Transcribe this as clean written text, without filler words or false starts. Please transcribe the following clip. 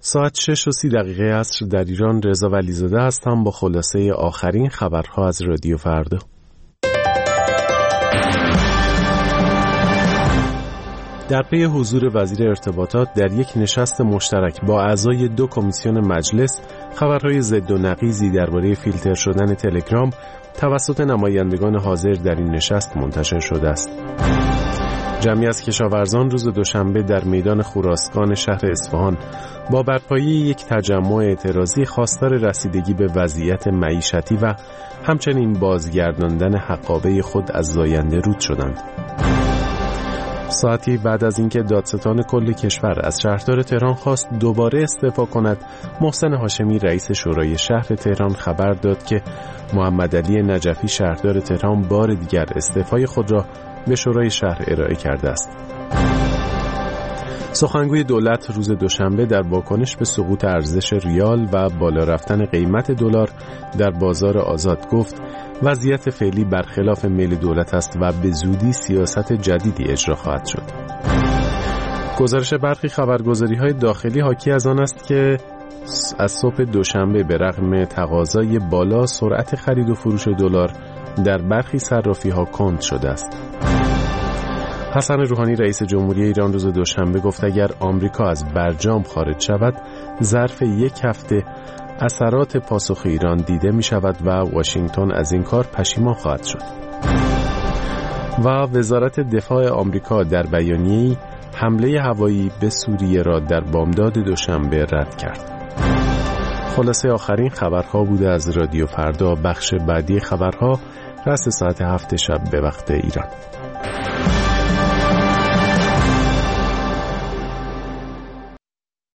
ساعت 6:30 عصر در ایران. رضا ولیزاده هستم با خلاصه آخرین خبرها از رادیو فردا. در پی حضور وزیر ارتباطات در یک نشست مشترک با اعضای 2 کمیسیون مجلس، خبرهای ضد و نقیضی درباره فیلتر شدن تلگرام توسط نمایندگان حاضر در این نشست منتشر شده است. جمعی از کشاورزان روز دوشنبه در میدان خوراسکان شهر اصفهان با برپایی یک تجمع اعتراضی خواستار رسیدگی به وضعیت معیشتی و همچنین بازگرداندن حقابه خود از زاینده رود شدند. ساعتی بعد از اینکه دادستان کل کشور از شهردار تهران خواست دوباره استعفا کند، محسن هاشمی رئیس شورای شهر تهران خبر داد که محمد علی نجفی شهردار تهران بار دیگر استعفای خود را به شورای شهر ارائه کرده است. سخنگوی دولت روز دوشنبه در واکنش به سقوط ارزش ریال و بالا رفتن قیمت دلار در بازار آزاد گفت وضعیت فعلی برخلاف میل دولت است و به زودی سیاست جدیدی اجرا خواهد شد. گزارش برخی خبرگزاری‌های داخلی حاکی از آن است که از صبح دوشنبه به رغم تقاضای بالا سرعت خرید و فروش دلار در برخی صرافی‌ها کند شده است. حسن روحانی رئیس جمهوری ایران روز دوشنبه گفت اگر آمریکا از برجام خارج شود، ظرف 1 هفته اثرات پاسخ ایران دیده می شود و واشنگتن از این کار پشیمان خواهد شد. و وزارت دفاع آمریکا در بیانیه‌ای حمله هوایی به سوریه را در بامداد دوشنبه رد کرد. خلاصه آخرین خبرها بوده از رادیو فردا. بخش بعدی خبرها رأس ساعت 7 شب به وقت ایران.